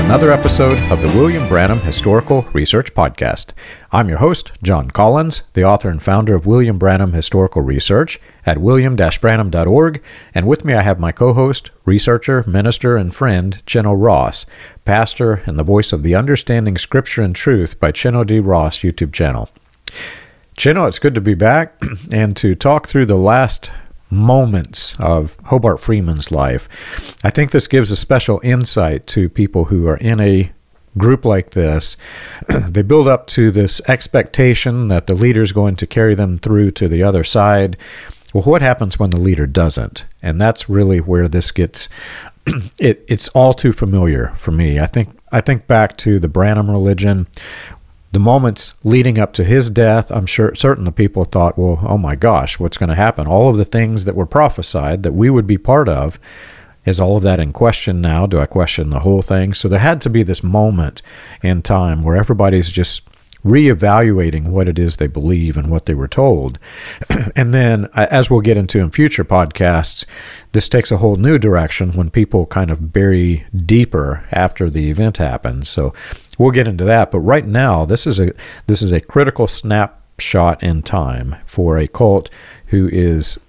another episode of the William Branham Historical Research Podcast. I'm your host, John Collins, the author and founder of William Branham Historical Research at william-branham.org, and with me I have my co-host, researcher, minister, and friend, Chino Ross, pastor and the voice of the Understanding Scripture and Truth by Chino D. Ross YouTube channel. Chino, it's good to be back and to talk through the last moments of Hobart Freeman's life. I think this gives a special insight to people who are in a group like this. They build up to this expectation that the leader is going to carry them through to the other side. Well, what happens when the leader doesn't? And that's really where this gets, it's all too familiar for me. I think back to the Branham religion. The moments leading up to his death, I'm certain the people thought, well, oh my gosh, what's going to happen? All of the things that were prophesied that we would be part of, is all of that in question now? Do I question the whole thing? So there had to be this moment in time where everybody's just reevaluating what it is they believe and what they were told. And then, as we'll get into in future podcasts, this takes a whole new direction when people kind of bury deeper after the event happens. So we'll get into that. But right now, this is a critical snapshot in time for a cult who is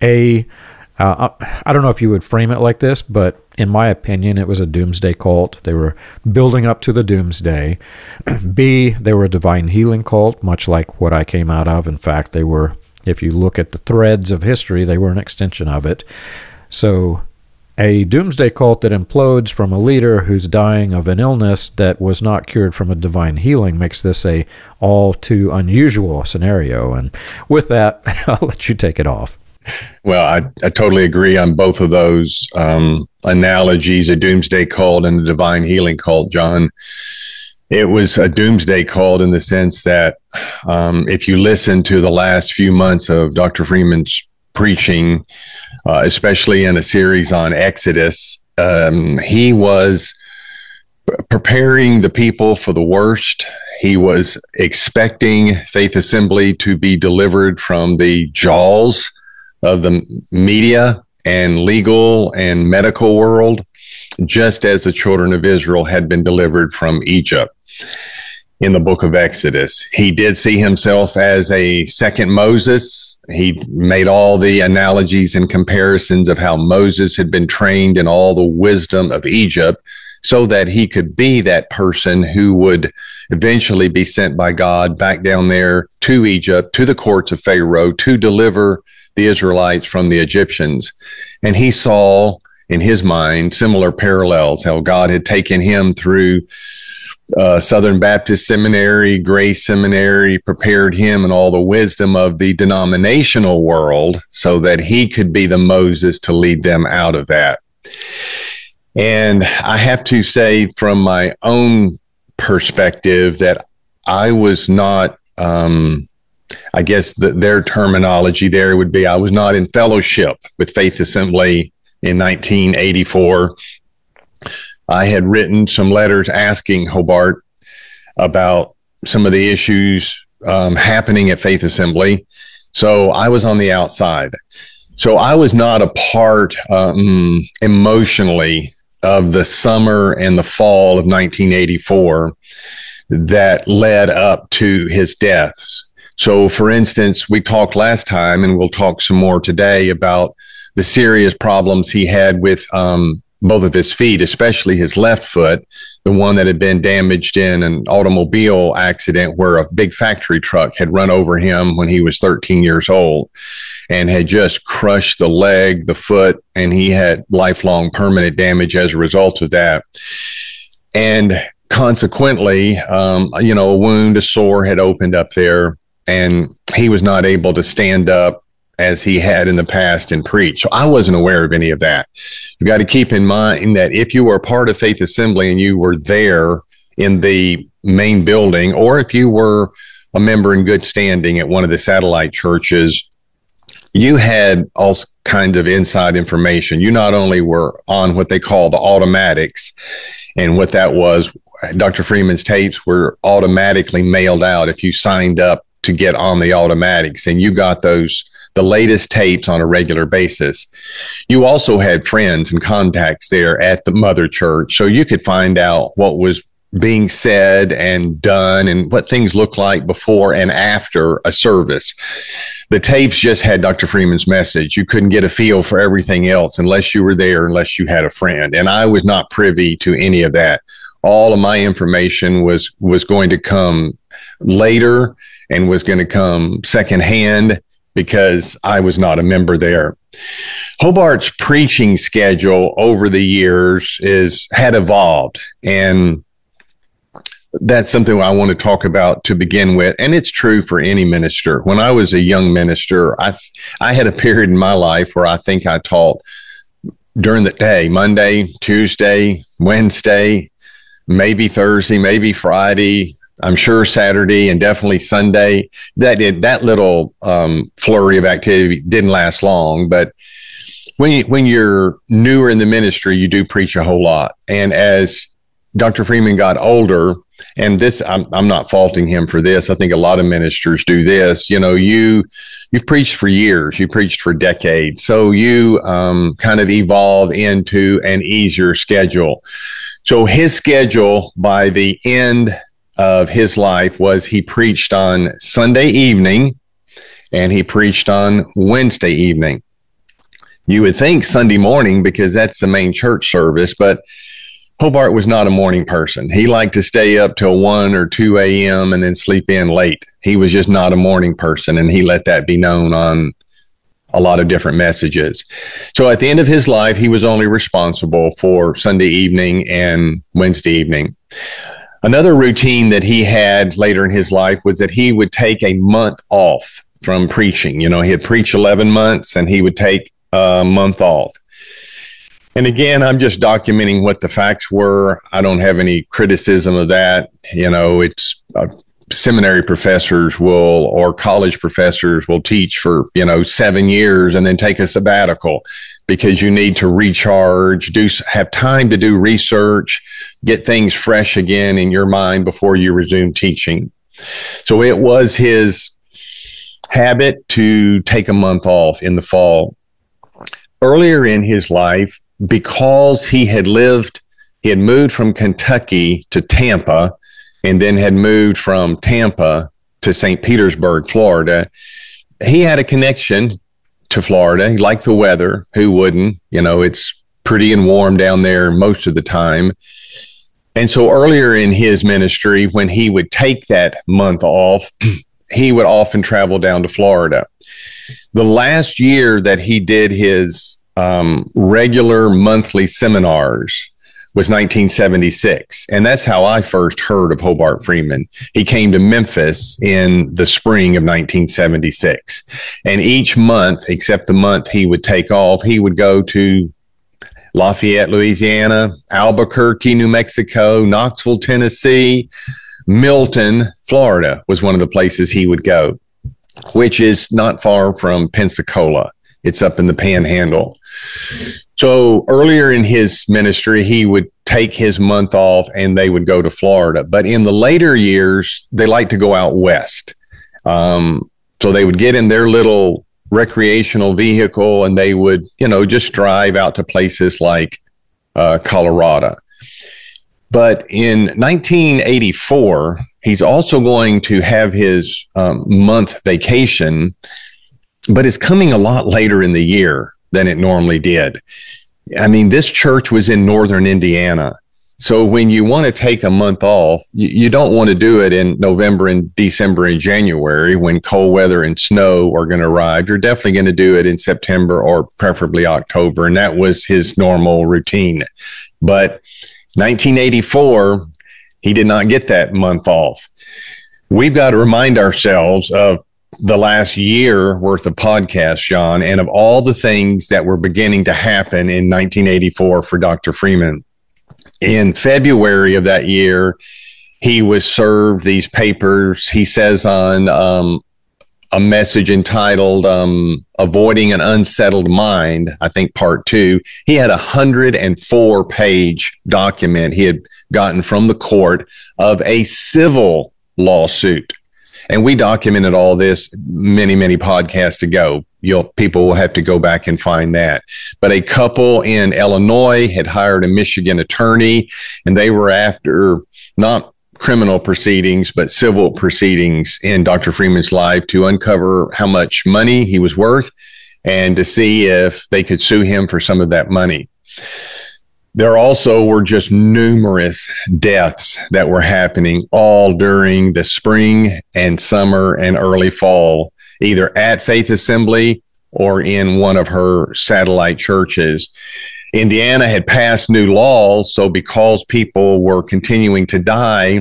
I don't know if you would frame it like this, but in my opinion, it was a doomsday cult. They were building up to the doomsday. B, they were a divine healing cult, much like what I came out of. In fact, they were, if you look at the threads of history, they were an extension of it. So a doomsday cult that implodes from a leader who's dying of an illness that was not cured from a divine healing makes this a all too unusual scenario. And with that, I'll let you take it off. Well, I totally agree on both of those analogies, a doomsday cult and a divine healing cult, John. It was a doomsday cult in the sense that if you listen to the last few months of Dr. Freeman's preaching, especially in a series on Exodus, he was preparing the people for the worst. He was expecting Faith Assembly to be delivered from the jaws of the media and legal and medical world, just as the children of Israel had been delivered from Egypt in the book of Exodus. He did see himself as a second Moses. He made all the analogies and comparisons of how Moses had been trained in all the wisdom of Egypt so that he could be that person who would eventually be sent by God back down there to Egypt, to the courts of Pharaoh, to deliver the Israelites from the Egyptians. And he saw in his mind similar parallels, how God had taken him through Southern Baptist Seminary, Grace Seminary, prepared him in all the wisdom of the denominational world so that he could be the Moses to lead them out of that. And I have to say from my own perspective that I was not, I guess their terminology there would be, I was not in fellowship with Faith Assembly in 1984. I had written some letters asking Hobart about some of the issues happening at Faith Assembly. So I was on the outside. So I was not a part emotionally of the summer and the fall of 1984 that led up to his deaths. So, for instance, we talked last time, and we'll talk some more today about the serious problems he had with both of his feet, especially his left foot, the one that had been damaged in an automobile accident where a big factory truck had run over him when he was 13 years old and had just crushed the leg, the foot, and he had lifelong permanent damage as a result of that. And consequently, a wound, a sore had opened up there, and he was not able to stand up as he had in the past and preach. So I wasn't aware of any of that. You got to keep in mind that if you were a part of Faith Assembly and you were there in the main building, or if you were a member in good standing at one of the satellite churches, you had all kinds of inside information. You not only were on what they call the automatics, and what that was, Dr. Freeman's tapes were automatically mailed out if you signed up to get on the automatics, and you got those the latest tapes on a regular basis. You also had friends and contacts there at the mother church, so you could find out what was being said and done and what things look like before and after a service. The tapes just had Dr. Freeman's message. You couldn't get a feel for everything else unless you were there, unless you had a friend. And I was not privy to any of that. All of my information was going to come later and was going to come secondhand because I was not a member there. Hobart's preaching schedule over the years had evolved, and that's something I want to talk about to begin with. And it's true for any minister. When I was a young minister, I had a period in my life where I think I taught during the day, Monday, Tuesday, Wednesday, maybe Thursday, maybe Friday, I'm sure Saturday, and definitely Sunday. That little flurry of activity didn't last long, but when you're newer in the ministry, you do preach a whole lot. And as Dr. Freeman got older, and this, I'm not faulting him for this. I think a lot of ministers do this. You know, you've preached for years, you preached for decades. So you kind of evolve into an easier schedule. So his schedule by the end of his life was he preached on Sunday evening and he preached on Wednesday evening. You would think Sunday morning because that's the main church service, but Hobart was not a morning person. He liked to stay up till 1 or 2 a.m. and then sleep in late. He was just not a morning person, and he let that be known on a lot of different messages. So at the end of his life, he was only responsible for Sunday evening and Wednesday evening. Another routine that he had later in his life was that he would take a month off from preaching. You know, he had preached 11 months, and he would take a month off. And again, I'm just documenting what the facts were. I don't have any criticism of that. You know, it's seminary professors or college professors will teach for, 7 years and then take a sabbatical because you need to recharge, have time to do research, get things fresh again in your mind before you resume teaching. So it was his habit to take a month off in the fall. Earlier in his life, because he had moved from Kentucky to Tampa and then had moved from Tampa to St. Petersburg, Florida, he had a connection to Florida. He liked the weather. Who wouldn't? It's pretty and warm down there most of the time. And so earlier in his ministry, when he would take that month off, he would often travel down to Florida. The last year that he did his regular monthly seminars was 1976. And that's how I first heard of Hobart Freeman. He came to Memphis in the spring of 1976. And each month, except the month he would take off, he would go to Lafayette, Louisiana, Albuquerque, New Mexico, Knoxville, Tennessee, Milton, Florida was one of the places he would go, which is not far from Pensacola. It's up in the Panhandle. So earlier in his ministry, he would take his month off and they would go to Florida. But in the later years, they like to go out west. So they would get in their little recreational vehicle and they would, just drive out to places like Colorado. But in 1984, he's also going to have his month vacation, but it's coming a lot later in the year than it normally did. I mean, this church was in northern Indiana. So when you want to take a month off, you don't want to do it in November and December and January when cold weather and snow are going to arrive. You're definitely going to do it in September or preferably October. And that was his normal routine. But 1984, he did not get that month off. We've got to remind ourselves of the last year worth of podcasts, John, and of all the things that were beginning to happen in 1984 for Dr. Freeman. In February of that year, he was served these papers. He says on a message entitled Avoiding an Unsettled Mind, I think part 2, he had a 104-page document he had gotten from the court of a civil lawsuit. And we documented all this many, many podcasts ago. People will have to go back and find that. But a couple in Illinois had hired a Michigan attorney, and they were after not criminal proceedings, but civil proceedings in Dr. Freeman's life to uncover how much money he was worth and to see if they could sue him for some of that money. There also were just numerous deaths that were happening all during the spring and summer and early fall, either at Faith Assembly or in one of her satellite churches. Indiana had passed new laws, so because people were continuing to die,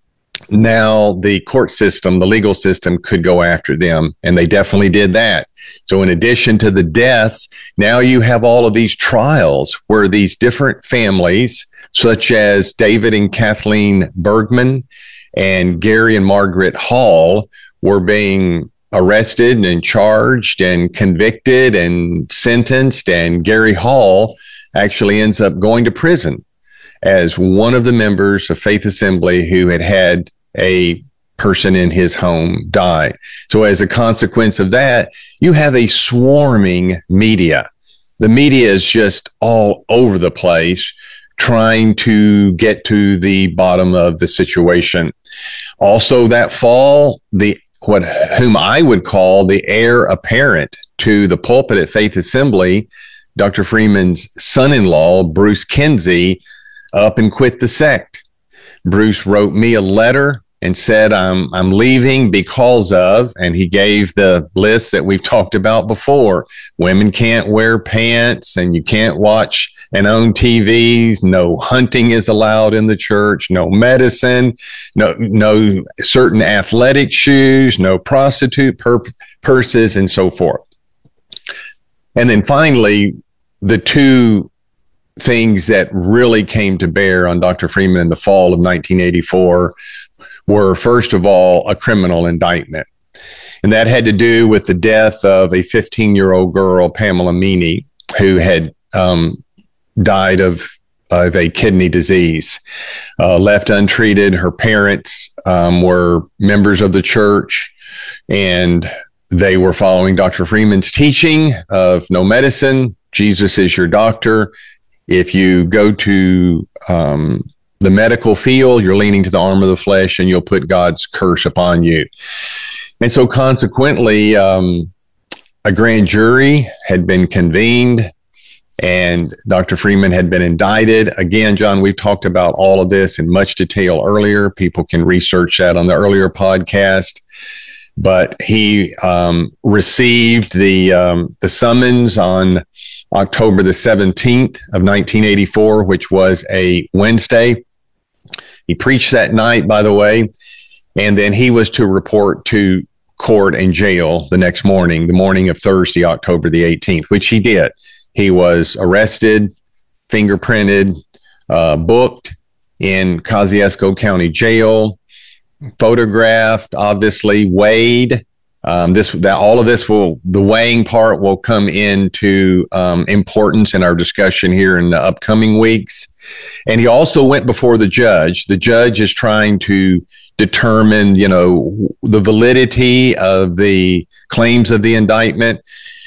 now the court system, the legal system, could go after them, and they definitely did that. So in addition to the deaths, now you have all of these trials where these different families, such as David and Kathleen Bergman and Gary and Margaret Hall, were being arrested and charged and convicted and sentenced, and Gary Hall actually ends up going to prison as one of the members of Faith Assembly who had a person in his home die. So as a consequence of that, you have a swarming media. The media is just all over the place trying to get to the bottom of the situation. Also that fall, whom I would call the heir apparent to the pulpit at Faith Assembly, Dr. Freeman's son-in-law, Bruce Kinsey, up and quit the sect. Bruce wrote me a letter and said, I'm leaving because of, and he gave the list that we've talked about before. Women can't wear pants, and you can't watch and own TVs. No hunting is allowed in the church. No medicine. No certain athletic shoes. No prostitute purses, and so forth. And then finally, the two things that really came to bear on Dr. Freeman in the fall of 1984 were, first of all, a criminal indictment. And that had to do with the death of a 15-year-old girl, Pamela Meany, who had died of a kidney disease, left untreated. Her parents were members of the church, and they were following Dr. Freeman's teaching of no medicine. Jesus is your doctor. If you go to the medical field, you're leaning to the arm of the flesh, and you'll put God's curse upon you. And so consequently, a grand jury had been convened, and Dr. Freeman had been indicted. Again, John, we've talked about all of this in much detail earlier. People can research that on the earlier podcast. But he received the summons on October the 17th of 1984, which was a Wednesday. He preached that night, by the way, and then he was to report to court and jail the next morning, the morning of Thursday, October the 18th, which he did. He was arrested, fingerprinted, booked in Kosciuszko County Jail, photographed, obviously weighed. All of this the weighing part will come into importance in our discussion here in the upcoming weeks. And he also went before the judge. The judge is trying to determine, the validity of the claims of the indictment.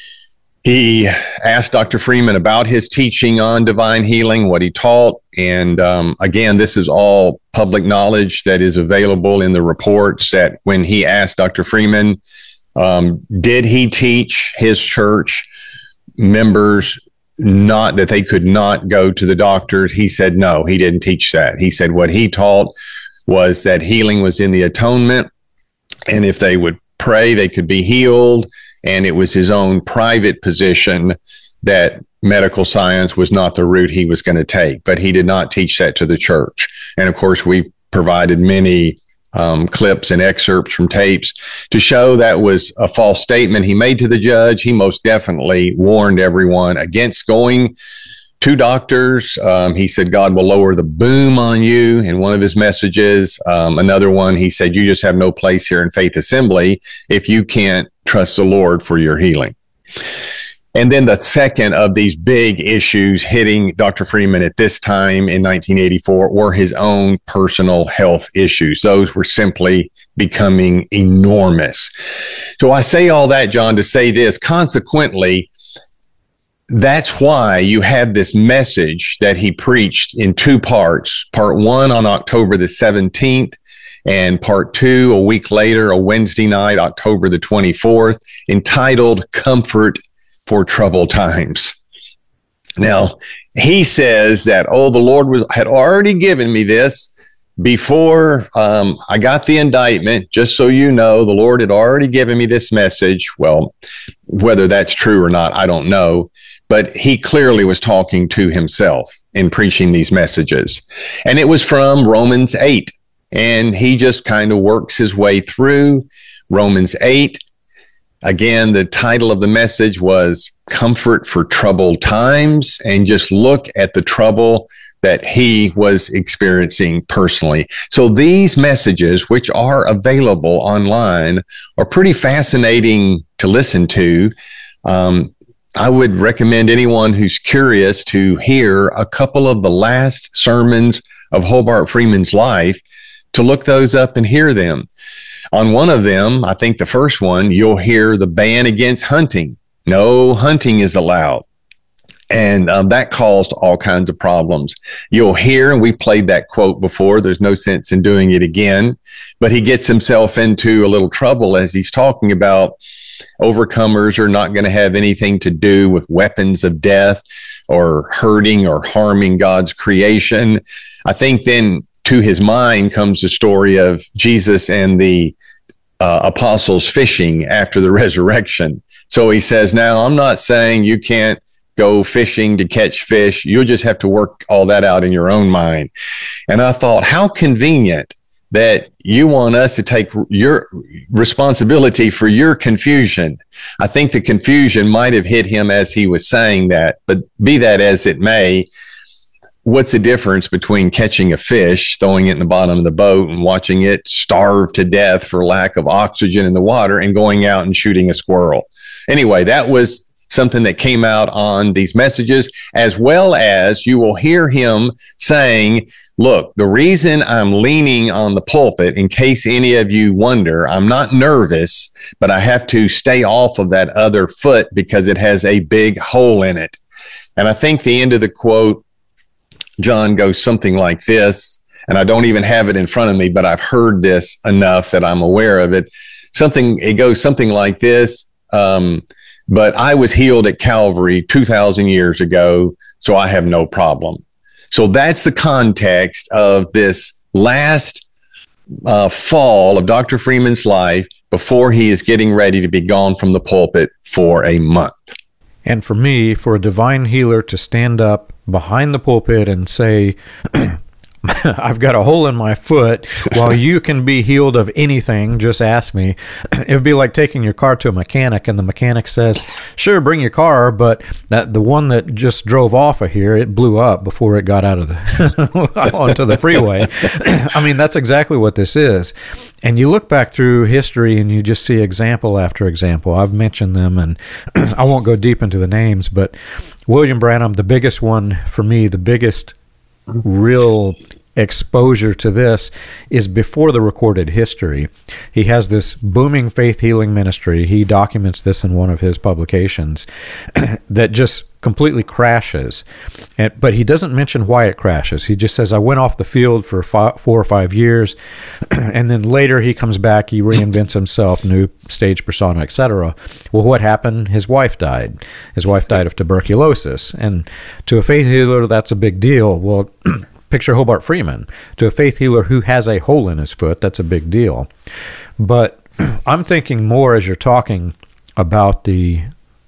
He asked Dr. Freeman about his teaching on divine healing, what he taught. And again, this is all public knowledge that is available in the reports, that when he asked Dr. Freeman, did he teach his church members not that they could not go to the doctors? He said, no, he didn't teach that. He said what he taught was that healing was in the atonement, and if they would pray, they could be healed. And it was his own private position that medical science was not the route he was going to take, but he did not teach that to the church. And of course, we provided many clips and excerpts from tapes to show that was a false statement he made to the judge. He most definitely warned everyone against going to doctors. He said, God will lower the boom on you in one of his messages. Another one, he said, you just have no place here in Faith Assembly if you can't trust the Lord for your healing. And then the second of these big issues hitting Dr. Freeman at this time in 1984 were his own personal health issues. Those were simply becoming enormous. So I say all that, John, to say this. Consequently, that's why you have this message that he preached in two parts. Part one on October the 17th, and part two a week later, a Wednesday night, October the 24th, entitled Comfort for Troubled Times. Now, he says that, the Lord had already given me this before I got the indictment. Just so you know, the Lord had already given me this message. Well, whether that's true or not, I don't know. But he clearly was talking to himself in preaching these messages. And it was from Romans 8. And he just kind of works his way through Romans 8. Again, the title of the message was Comfort for Troubled Times. And just look at the trouble that he was experiencing personally. So these messages, which are available online, are pretty fascinating to listen to. I would recommend anyone who's curious to hear a couple of the last sermons of Hobart Freeman's life to look those up and hear them. On one of them, I think the first one, you'll hear the ban against hunting. No hunting is allowed. And that caused all kinds of problems. You'll hear, and we played that quote before, there's no sense in doing it again, but he gets himself into a little trouble as he's talking about overcomers are not going to have anything to do with weapons of death or hurting or harming God's creation. I think then to his mind comes the story of Jesus and the apostles fishing after the resurrection. So he says, now, I'm not saying you can't go fishing to catch fish. You'll just have to work all that out in your own mind. And I thought, how convenient that you want us to take your responsibility for your confusion. I think the confusion might have hit him as he was saying that, but be that as it may, what's the difference between catching a fish, throwing it in the bottom of the boat and watching it starve to death for lack of oxygen in the water and going out and shooting a squirrel? Anyway, that was something that came out on these messages, as well as you will hear him saying, look, the reason I'm leaning on the pulpit, in case any of you wonder, I'm not nervous, but I have to stay off of that other foot because it has a big hole in it. And I think the end of the quote, John, goes something like this, and I don't even have it in front of me, but I've heard this enough that I'm aware of it. It goes something like this, but I was healed at Calvary 2,000 years ago, so I have no problem. So that's the context of this last fall of Dr. Freeman's life before he is getting ready to be gone from the pulpit for a month. And for me, for a divine healer to stand up behind the pulpit and say, I've got a hole in my foot, while you can be healed of anything, just ask me. It would be like taking your car to a mechanic and the mechanic says, sure, bring your car, but the one that just drove off of here, it blew up before it got out of the onto the freeway. I mean, that's exactly what this is. And you look back through history and you just see example after example. I've mentioned them, and I won't go deep into the names, but William Branham, the biggest one for me, the biggest real exposure to this is before the recorded history. He has this booming faith healing ministry. He documents this in one of his publications that just completely crashes. But he doesn't mention why it crashes. He just says, I went off the field for 4 or 5 years, and then later he comes back, he reinvents himself, new stage persona, etc. Well, what happened? His wife died. His wife died of tuberculosis. And to a faith healer, that's a big deal. Well, picture Hobart Freeman. To a faith healer who has a hole in his foot, that's a big deal. But I'm thinking more as you're talking about the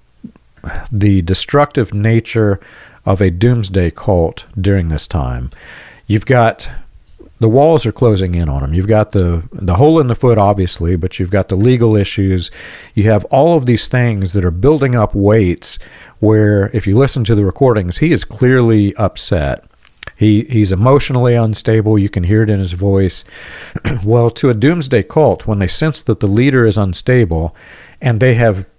destructive nature of a doomsday cult during this time. You've got the walls are closing in on them. You've got the hole in the foot, obviously, but you've got the legal issues. You have all of these things that are building up weights where, if you listen to the recordings, he is clearly upset. He's emotionally unstable. You can hear it in his voice. Well, to a doomsday cult, when they sense that the leader is unstable and they have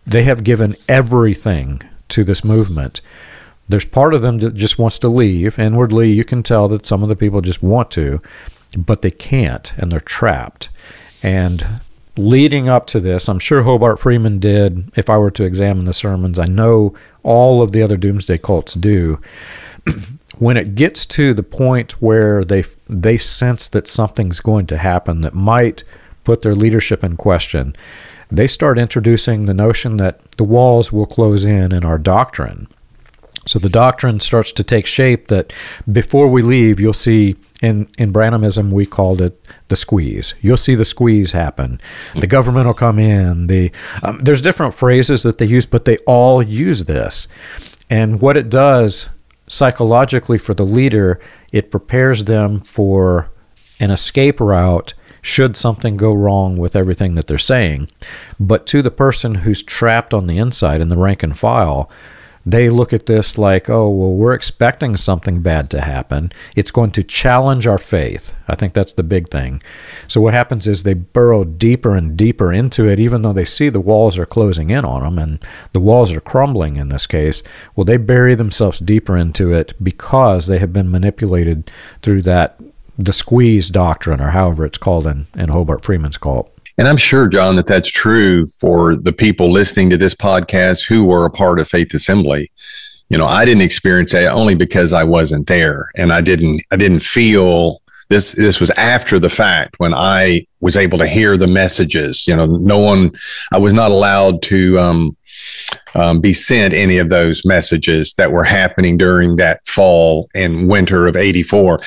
they have given everything to this movement. There's part of them that just wants to leave. Inwardly, you can tell that some of the people just want to, but they can't, and they're trapped. And leading up to this, I'm sure Hobart Freeman did, if I were to examine the sermons, I know all of the other doomsday cults do. When it gets to the point where they sense that something's going to happen that might put their leadership in question, they start introducing the notion that the walls will close in our doctrine. So the doctrine starts to take shape that before we leave, you'll see, in Branhamism, we called it the squeeze. You'll see the squeeze happen. The government will come in. There's different phrases that they use, but they all use this. And what it does psychologically for the leader, it prepares them for an escape route should something go wrong with everything that they're saying. But to the person who's trapped on the inside in the rank and file, they look at this like, oh, well, we're expecting something bad to happen. It's going to challenge our faith. I think that's the big thing. So what happens is they burrow deeper and deeper into it, even though they see the walls are closing in on them and the walls are crumbling in this case. Well, they bury themselves deeper into it because they have been manipulated through the squeeze doctrine, or however it's called in Hobart Freeman's cult. And I'm sure, John, that that's true for the people listening to this podcast who were a part of Faith Assembly. You know, I didn't experience that only because I wasn't there, and I didn't feel this. This was after the fact when I was able to hear the messages. You know, I was not allowed to be sent any of those messages that were happening during that fall and winter of '84.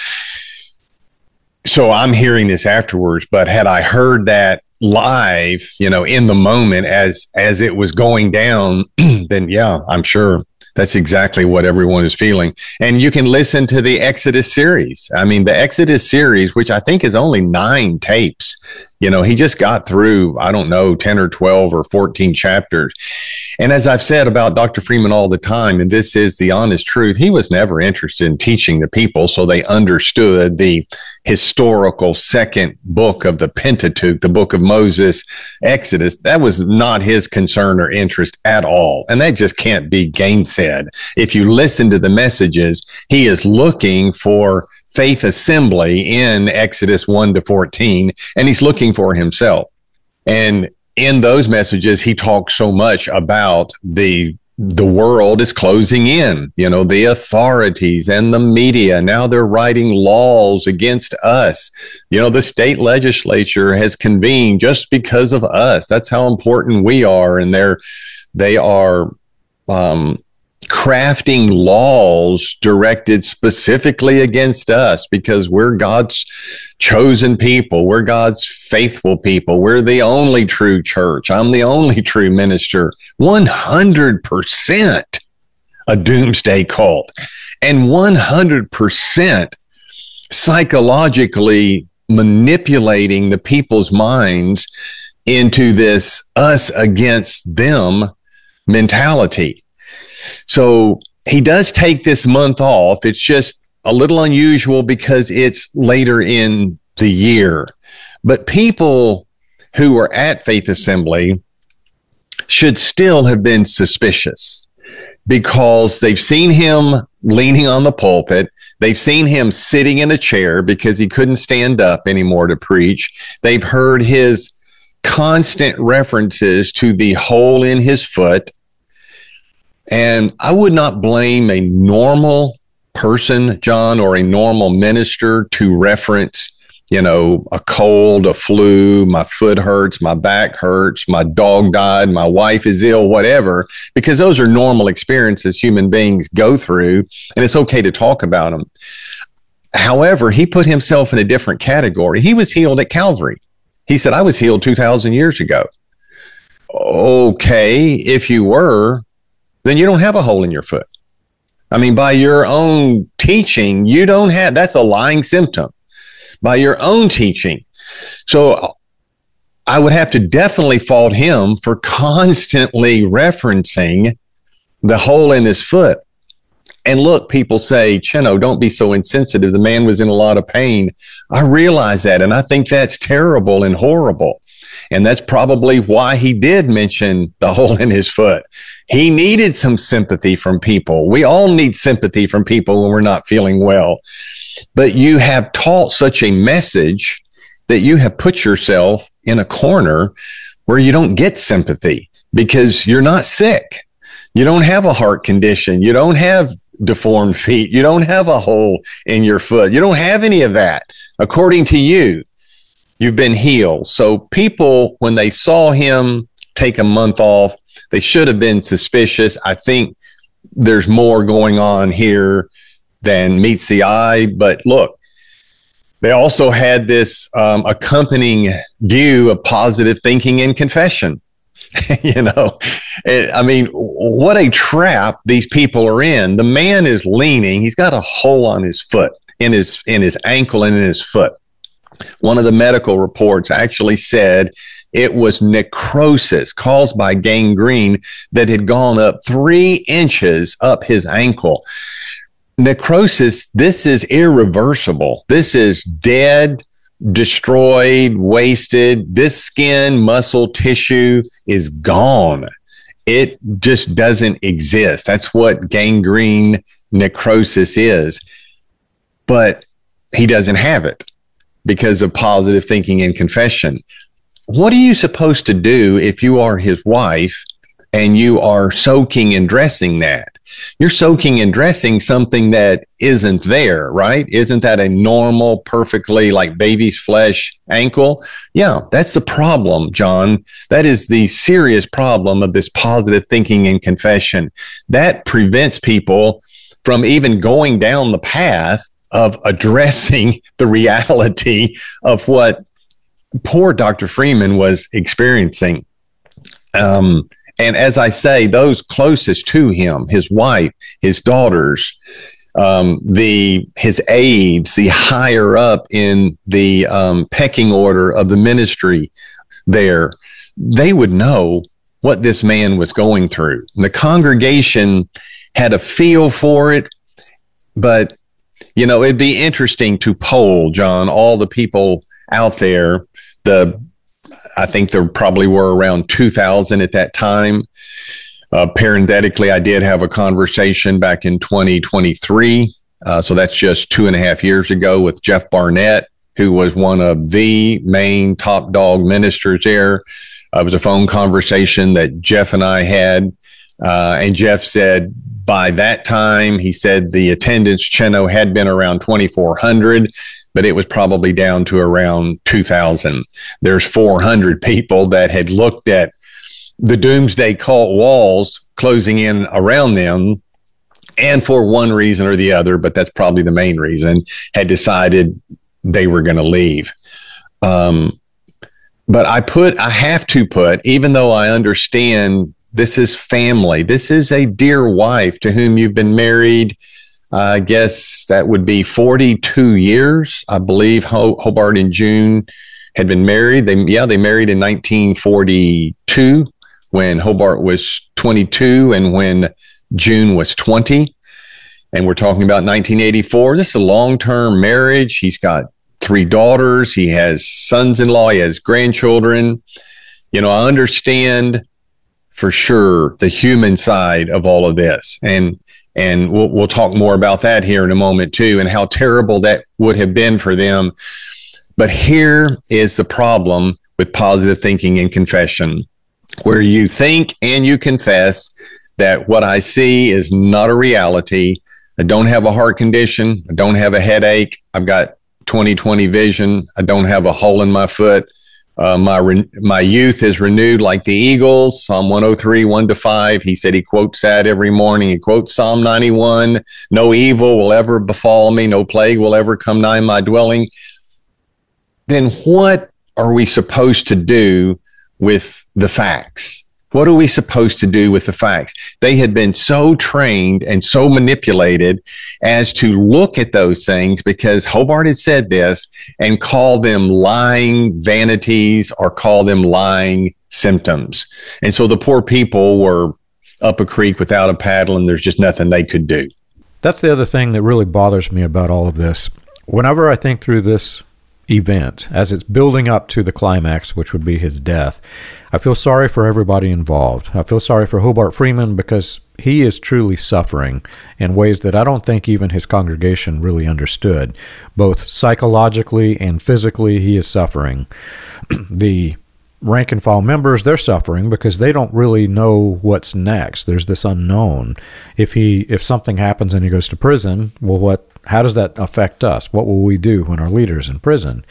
So I'm hearing this afterwards, but had I heard that live, you know, in the moment as it was going down, then yeah, I'm sure that's exactly what everyone is feeling. And you can listen to the Exodus series. I mean, the Exodus series, which I think is only 9 tapes, you know, he just got through, I don't know, 10 or 12 or 14 chapters. And as I've said about Dr. Freeman all the time, and this is the honest truth, he was never interested in teaching the people so they understood the historical second book of the Pentateuch, the book of Moses, Exodus. That was not his concern or interest at all. And that just can't be gainsaid. If you listen to the messages, he is looking for Faith Assembly in Exodus 1-14, and he's looking for himself. And in those messages, he talks so much about the world is closing in, you know, the authorities and the media. Now they're writing laws against us. You know, the state legislature has convened just because of us. That's how important we are. And they are crafting laws directed specifically against us because we're God's chosen people. We're God's faithful people. We're the only true church. I'm the only true minister. 100% a doomsday cult, and 100% psychologically manipulating the people's minds into this us against them mentality. So he does take this month off. It's just a little unusual because it's later in the year. But people who are at Faith Assembly should still have been suspicious because they've seen him leaning on the pulpit. They've seen him sitting in a chair because he couldn't stand up anymore to preach. They've heard his constant references to the hole in his foot. And I would not blame a normal person, John, or a normal minister to reference, you know, a cold, a flu, my foot hurts, my back hurts, my dog died, my wife is ill, whatever, because those are normal experiences human beings go through, and it's okay to talk about them. However, he put himself in a different category. He was healed at Calvary. He said, I was healed 2,000 years ago. Okay, if you were, then you don't have a hole in your foot. I mean, by your own teaching, you don't have, that's a lying symptom. By your own teaching. So I would have to definitely fault him for constantly referencing the hole in his foot. And look, people say, Chino, don't be so insensitive. The man was in a lot of pain. I realize that, and I think that's terrible and horrible. And that's probably why he did mention the hole in his foot. He needed some sympathy from people. We all need sympathy from people when we're not feeling well. But you have taught such a message that you have put yourself in a corner where you don't get sympathy because you're not sick. You don't have a heart condition. You don't have deformed feet. You don't have a hole in your foot. You don't have any of that. According to you, you've been healed. So people, when they saw him take a month off, they should have been suspicious. I think there's more going on here than meets the eye. But look, they also had this accompanying view of positive thinking and confession. I mean, what a trap these people are in. The man is leaning. He's got a hole on his foot, in his ankle and in his foot. One of the medical reports actually said it was necrosis caused by gangrene that had gone up 3 inches up his ankle. Necrosis, this is irreversible. This is dead, destroyed, wasted. This skin, muscle, tissue is gone. It just doesn't exist. That's what gangrene necrosis is. But he doesn't have it because of positive thinking and confession. What are you supposed to do if you are his wife and you are soaking and dressing that? You're soaking and dressing something that isn't there, right? Isn't that a normal, perfectly like baby's flesh ankle? Yeah, that's the problem, John. That is the serious problem of this positive thinking and confession. That prevents people from even going down the path of addressing the reality of what poor Dr. Freeman was experiencing. And as I say, those closest to him, his wife, his daughters, his aides, the higher up in the pecking order of the ministry there, they would know what this man was going through. And the congregation had a feel for it, but, it'd be interesting to poll, John, all the people out there. I think there probably were around 2,000 at that time. Parenthetically, I did have a conversation back in 2023. So that's just 2.5 years ago with Jeff Barnett, who was one of the main top dog ministers there. It was a phone conversation that Jeff and I had. And Jeff said by that time, he said the attendance, Cheno, had been around 2,400. But it was probably down to around 2,000. There's 400 people that had looked at the doomsday cult walls closing in around them, and for one reason or the other, but that's probably the main reason, had decided they were going to leave. But I have to put, even though I understand this is family, this is a dear wife to whom you've been married, I guess that would be 42 years. I believe Hobart and June had been married. They married in 1942 when Hobart was 22 and when June was 20. And we're talking about 1984. This is a long-term marriage. He's got 3 daughters. He has sons-in-law. He has grandchildren. I understand for sure the human side of all of this. And we'll talk more about that here in a moment too, and how terrible that would have been for them. But here is the problem with positive thinking and confession, where you think and you confess that what I see is not a reality. I don't have a heart condition. I don't have a headache. I've got 20/20 vision. I don't have a hole in my foot. My youth is renewed like the eagles. Psalm 103, 1-5. He said he quotes that every morning. He quotes Psalm 91. No evil will ever befall me. No plague will ever come nigh my dwelling. Then what are we supposed to do with the facts? What are we supposed to do with the facts? They had been so trained and so manipulated as to look at those things because Hobart had said this and call them lying vanities or call them lying symptoms. And so the poor people were up a creek without a paddle, and there's just nothing they could do. That's the other thing that really bothers me about all of this. Whenever I think through this event, as it's building up to the climax, which would be his death, I feel sorry for everybody involved. I feel sorry for Hobart Freeman because he is truly suffering in ways that I don't think even his congregation really understood. Both psychologically and physically, he is suffering. The rank and file members, they're suffering because they don't really know what's next. There's this unknown. If something happens and he goes to prison, well, how does that affect us? What will we do when our leader's in prison?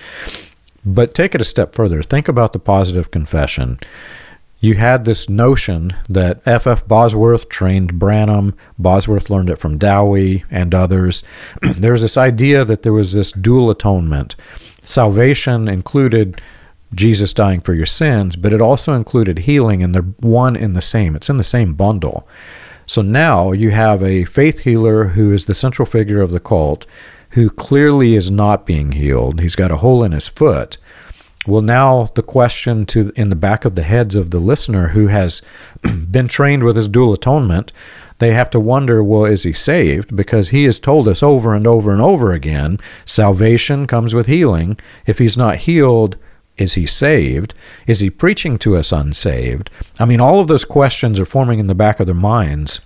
But take it a step further. Think about the positive confession. You had this notion that F.F. Bosworth trained Branham. Bosworth learned it from Dowie and others. There was this idea that there was this dual atonement. Salvation included Jesus dying for your sins, but it also included healing, and they're one in the same. It's in the same bundle. So now you have a faith healer who is the central figure of the cult, who clearly is not being healed. He's got a hole in his foot. Well, now the question in the back of the heads of the listener who has been trained with his dual atonement, they have to wonder, well, is he saved? Because he has told us over and over and over again, salvation comes with healing. If he's not healed, is he saved? Is he preaching to us unsaved? I mean, all of those questions are forming in the back of their minds.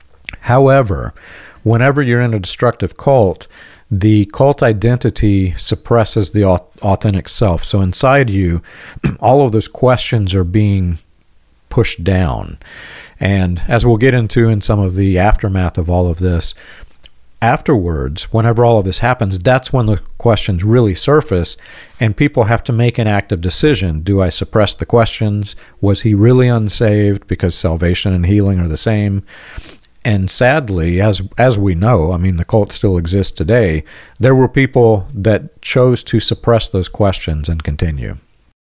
However, whenever you're in a destructive cult, the cult identity suppresses the authentic self. So inside you, all of those questions are being pushed down. And as we'll get into in some of the aftermath of all of this, afterwards, whenever all of this happens, that's when the questions really surface, and people have to make an active decision. Do I suppress the questions? Was he really unsaved? Because salvation and healing are the same. And sadly, as we know, I mean, the cult still exists today, there were people that chose to suppress those questions and continue.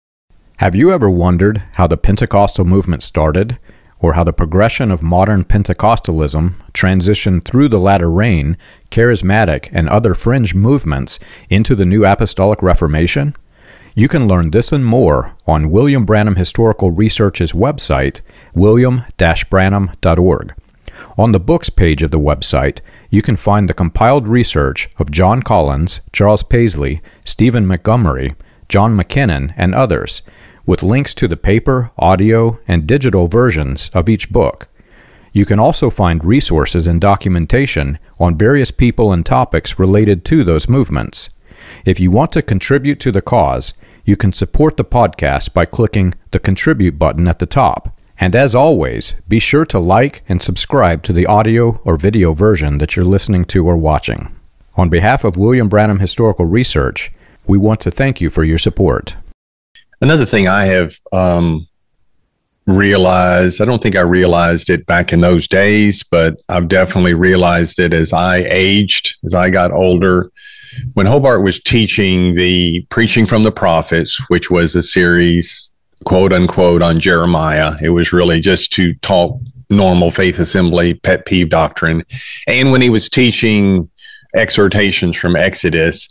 Have you ever wondered how the Pentecostal movement started, or how the progression of modern Pentecostalism transitioned through the latter rain, charismatic, and other fringe movements into the New Apostolic Reformation? You can learn this and more on William Branham Historical Research's website, william-branham.org. On the books page of the website, you can find the compiled research of John Collins, Charles Paisley, Stephen Montgomery, John McKinnon, and others, with links to the paper, audio, and digital versions of each book. You can also find resources and documentation on various people and topics related to those movements. If you want to contribute to the cause, you can support the podcast by clicking the Contribute button at the top. And as always, be sure to like and subscribe to the audio or video version that you're listening to or watching. On behalf of William Branham Historical Research, we want to thank you for your support. Another thing I have realized, I don't think I realized it back in those days, but I've definitely realized it as I aged, as I got older. When Hobart was teaching the Preaching from the Prophets, which was a series, quote unquote, on Jeremiah, it was really just to talk normal faith assembly, pet peeve doctrine. And when he was teaching exhortations from Exodus,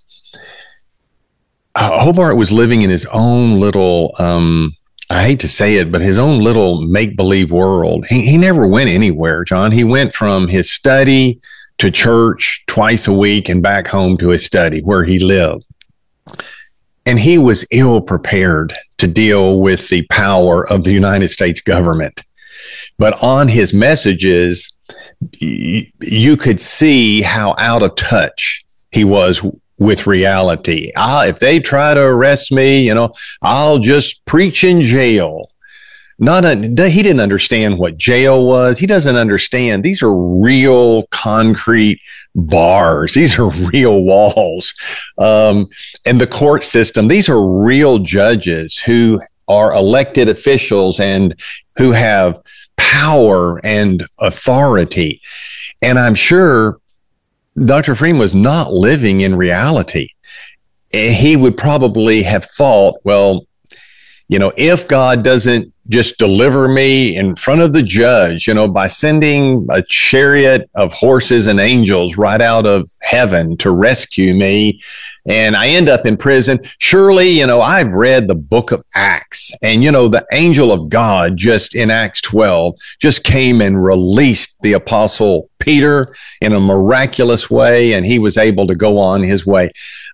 Hobart was living in his own little, I hate to say it, but his own little make-believe world. He never went anywhere, John. He went from his study to church twice a week and back home to his study where he lived. And he was ill prepared to deal with the power of the United States government. But on his messages, you could see how out of touch he was with reality. If they try to arrest me, I'll just preach in jail. He didn't understand what jail was. He doesn't understand. These are real concrete bars. These are real walls. And the court system, these are real judges who are elected officials and who have power and authority. And I'm sure Dr. Freeman was not living in reality. He would probably have thought, well, if God doesn't just deliver me in front of the judge, by sending a chariot of horses and angels right out of heaven to rescue me, and I end up in prison, surely, I've read the book of Acts, and, the angel of God just in Acts 12 just came and released the apostle Peter in a miraculous way, and he was able to go on his way.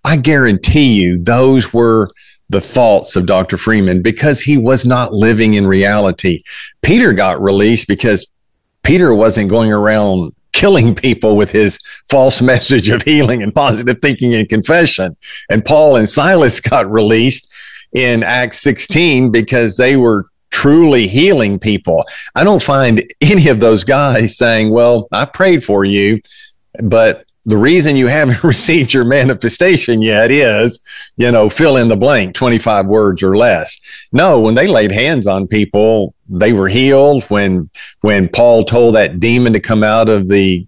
I guarantee you those were the thoughts of Dr. Freeman, because he was not living in reality. Peter got released because Peter wasn't going around killing people with his false message of healing and positive thinking and confession. And Paul and Silas got released in Acts 16 because they were truly healing people. I don't find any of those guys saying, well, I prayed for you, but the reason you haven't received your manifestation yet is, fill in the blank, 25 words or less. No, when they laid hands on people, they were healed. When Paul told that demon to come out of the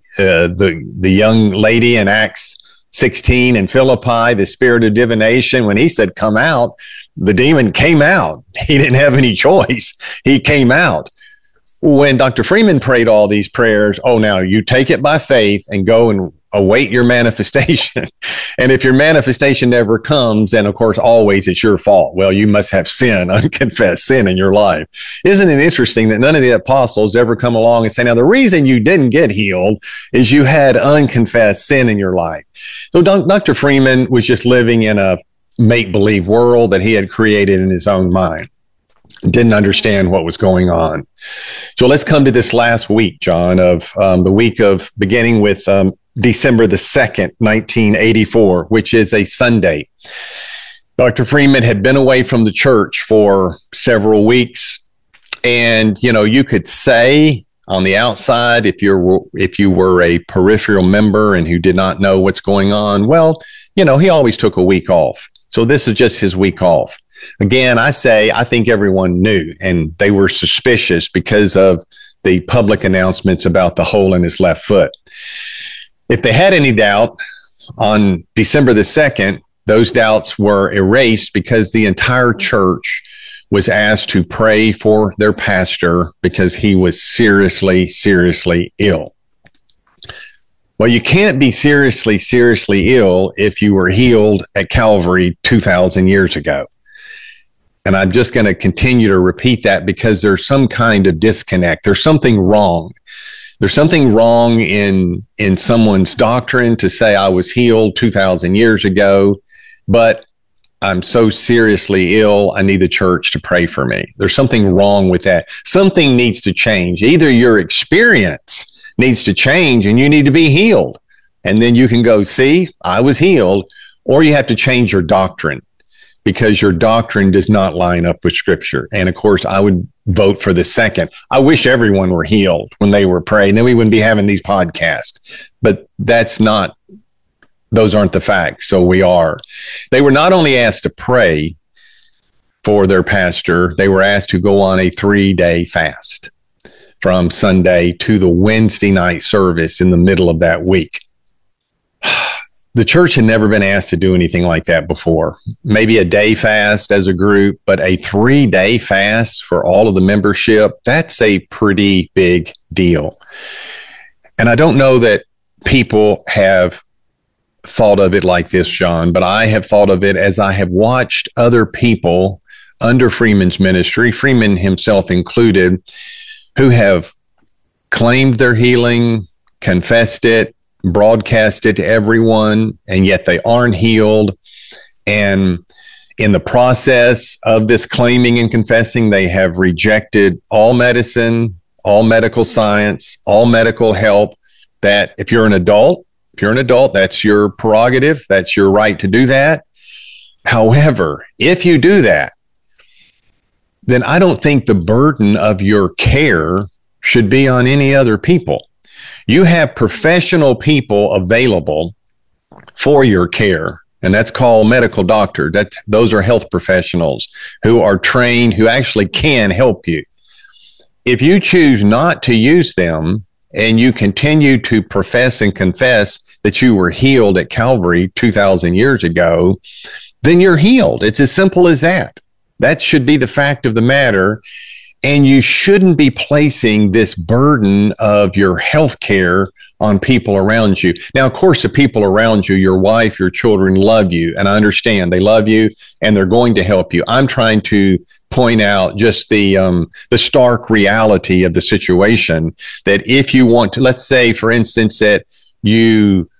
young lady in Acts 16 in Philippi, the spirit of divination, when he said, come out, the demon came out. He didn't have any choice. He came out. When Dr. Freeman prayed all these prayers, now you take it by faith and go and await your manifestation. And if your manifestation never comes, then of course, always it's your fault. Well, you must have sin, unconfessed sin in your life. Isn't it interesting that none of the apostles ever come along and say, now the reason you didn't get healed is you had unconfessed sin in your life. So Dr. Freeman was just living in a make-believe world that he had created in his own mind. Didn't understand what was going on. So let's come to this last week, John, of the week of beginning with December the 2nd, 1984, which is a Sunday. Dr. Freeman had been away from the church for several weeks. And, you could say on the outside, if you were a peripheral member and who did not know what's going on, well, he always took a week off. So this is just his week off. Again, I think everyone knew, and they were suspicious because of the public announcements about the hole in his left foot. If they had any doubt on December the 2nd, those doubts were erased because the entire church was asked to pray for their pastor because he was seriously, seriously ill. Well, you can't be seriously, seriously ill if you were healed at Calvary 2,000 years ago. And I'm just going to continue to repeat that because there's some kind of disconnect. There's something wrong. There's something wrong in someone's doctrine to say I was healed 2,000 years ago, but I'm so seriously ill, I need the church to pray for me. There's something wrong with that. Something needs to change. Either your experience needs to change and you need to be healed, and then you can go, see, I was healed, or you have to change your doctrine because your doctrine does not line up with Scripture. And of course, I would vote for the second. I wish everyone were healed when they were praying. Then we wouldn't be having these podcasts. But those aren't the facts. So we are. They were not only asked to pray for their pastor, they were asked to go on a 3-day fast from Sunday to the Wednesday night service in the middle of that week. The church had never been asked to do anything like that before. Maybe a day fast as a group, but a 3-day fast for all of the membership, that's a pretty big deal. And I don't know that people have thought of it like this, John, but I have thought of it as I have watched other people under Freeman's ministry, Freeman himself included, who have claimed their healing, confessed it, broadcast it to everyone, and yet they aren't healed. And in the process of this claiming and confessing, they have rejected all medicine, all medical science, all medical help. That if you're an adult, that's your prerogative. That's your right to do that. However, if you do that, then I don't think the burden of your care should be on any other people. You have professional people available for your care, and that's called medical doctor. Those are health professionals who are trained, who actually can help you. If you choose not to use them and you continue to profess and confess that you were healed at Calvary 2,000 years ago, then you're healed. It's as simple as that. That should be the fact of the matter. And you shouldn't be placing this burden of your health care on people around you. Now, of course, the people around you, your wife, your children love you. And I understand they love you and they're going to help you. I'm trying to point out just the stark reality of the situation, that if you want to, let's say, for instance, that you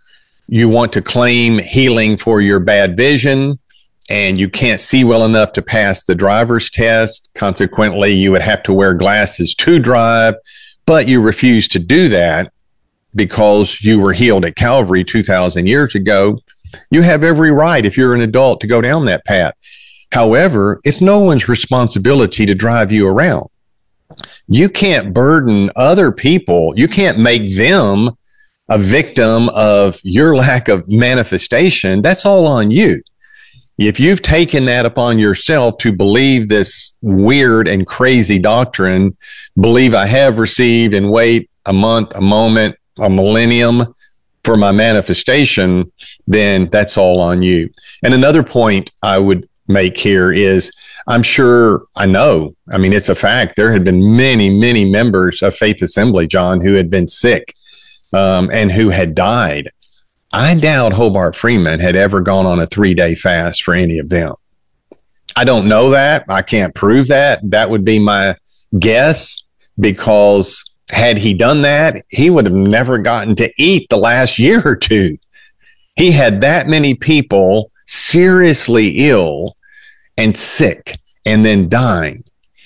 you want to claim healing for your bad vision, and you can't see well enough to pass the driver's test. Consequently, you would have to wear glasses to drive, but you refuse to do that because you were healed at Calvary 2,000 years ago. You have every right, if you're an adult, to go down that path. However, it's no one's responsibility to drive you around. You can't burden other people. You can't make them a victim of your lack of manifestation. That's all on you. If you've taken that upon yourself to believe this weird and crazy doctrine, believe I have received and wait a month, a moment, a millennium for my manifestation, then that's all on you. And another point I would make here is, it's a fact, there had been many, many members of Faith Assembly, John, who had been sick and who had died. I doubt Hobart Freeman had ever gone on a 3-day fast for any of them. I don't know that. I can't prove that. That would be my guess, because had he done that, he would have never gotten to eat the last year or two. He had that many people seriously ill and sick and then dying.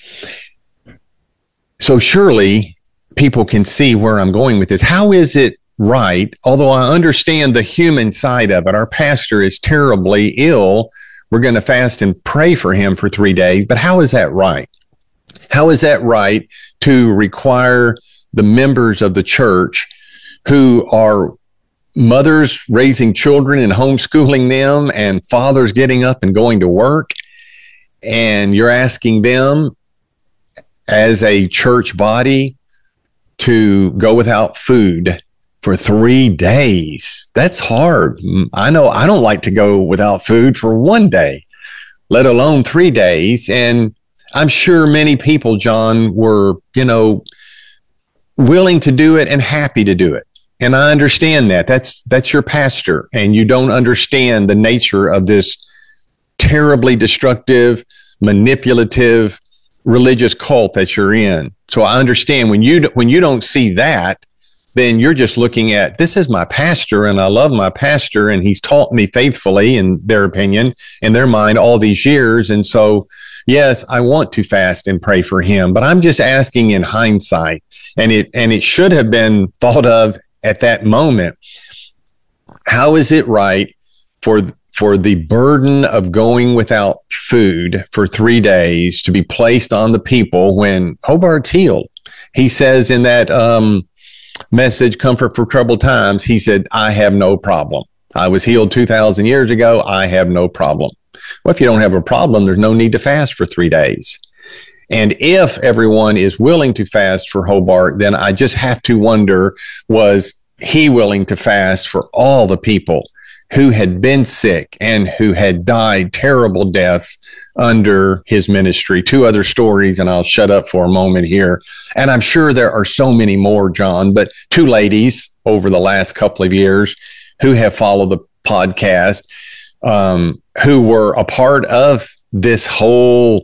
So surely people can see where I'm going with this. How is it right? Although I understand the human side of it, our pastor is terribly ill. We're going to fast and pray for him for 3 days. But how is that right? How is that right to require the members of the church who are mothers raising children and homeschooling them, and fathers getting up and going to work, and you're asking them as a church body to go without food for 3 days? That's hard. I know I don't like to go without food for 1 day, let alone 3 days. And I'm sure many people, John, were, willing to do it and happy to do it. And I understand that. That's your pastor, and you don't understand the nature of this terribly destructive, manipulative religious cult that you're in. So I understand when you don't see that, then you're just looking at, this is my pastor and I love my pastor and he's taught me faithfully, in their opinion, in their mind, all these years. And so, yes, I want to fast and pray for him, but I'm just asking in hindsight, and it should have been thought of at that moment. How is it right for the burden of going without food for 3 days to be placed on the people when Hobart's healed? He says in that message, Comfort for Troubled Times, he said, I have no problem. I was healed 2,000 years ago. I have no problem. Well, if you don't have a problem, there's no need to fast for 3 days. And if everyone is willing to fast for Hobart, then I just have to wonder, was he willing to fast for all the people who had been sick and who had died terrible deaths under his ministry? 2 other stories, and I'll shut up for a moment here. And I'm sure there are so many more, John, but 2 ladies over the last couple of years who have followed the podcast, who were a part of this whole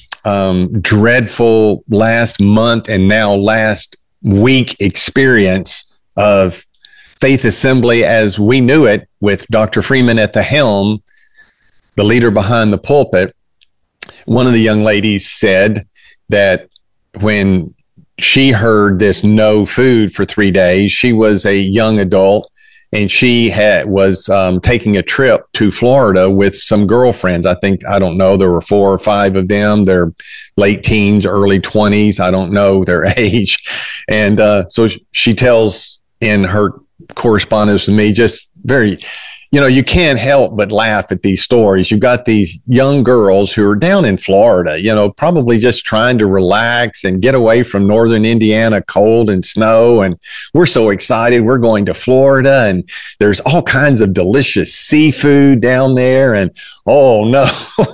dreadful last month and now last week experience of Faith Assembly as we knew it, with Dr. Freeman at the helm, the leader behind the pulpit. One of the young ladies said that when she heard this no food for 3 days, she was a young adult, and she was taking a trip to Florida with some girlfriends. I don't know, there were 4 or 5 of them. They're late teens, early 20s. I don't know their age. And so she tells in her correspondence with me, just very, you can't help but laugh at these stories. You've got these young girls who are down in Florida, probably just trying to relax and get away from northern Indiana cold and snow. And we're so excited. We're going to Florida, and there's all kinds of delicious seafood down there. And oh no,